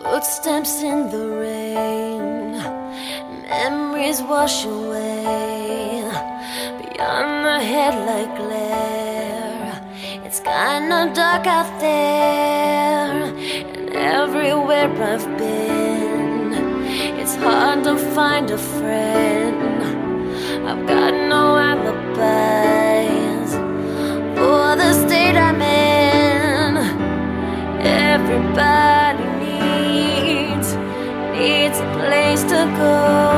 Footsteps in the rain, memories wash away. Beyond the headlight glare, it's kinda dark out there. And everywhere I've been, it's hard to find a friend. I've got no alibis for the state I'm in. Everybody needs a place to go.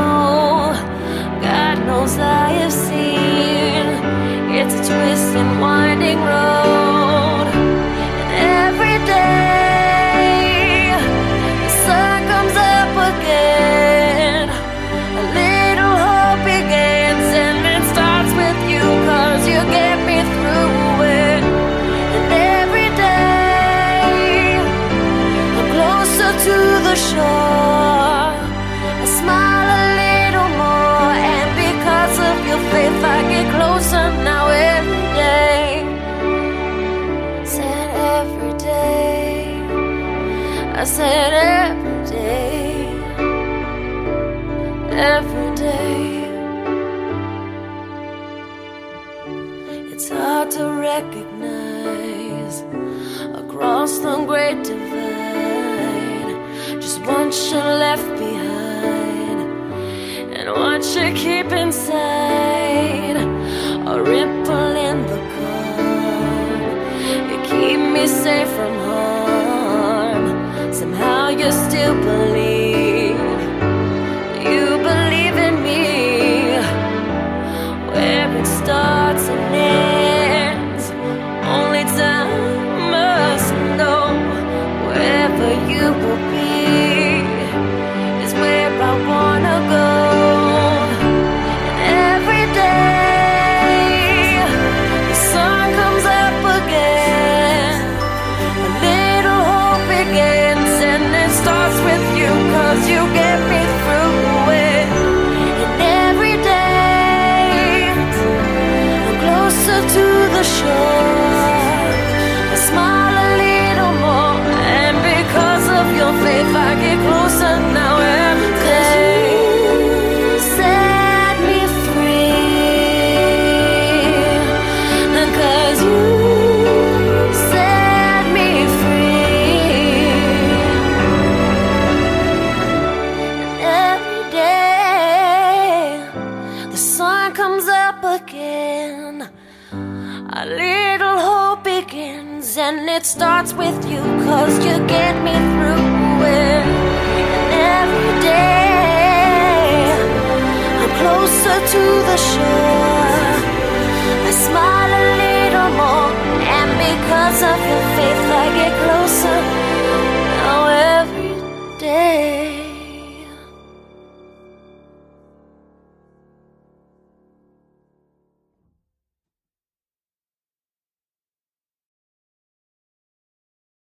God knows I have seen it's a twisting, winding road. And every day the sun comes up again, a little hope begins, and it starts with you, 'cause you get me through it. And every day I'm closer to the shore, I smile a little more, and because of your faith I get closer now every day. Said every day, I said every day, every day. It's hard to recognize across the great divide just what you left behind and what you keep inside. A ripple in the calm, you keep me safe from harm. Somehow you still believe, you believe in me. Where it starts and ends, only time must know. Wherever you will be is where I wanna go. And every day the sun comes up again, a little hope begins, and it starts with you, 'cause you get me through it. And every day I'm closer to the shore, I smile a little more, and because of your faith I get closer now every day. You set me free, and 'cause you set me free. And every day the sun comes up again, a little hope begins, and it starts with you, 'cause you get me through it. And every day I'm closer to the shore, I smile a little more, and because of your faith I get closer now every day.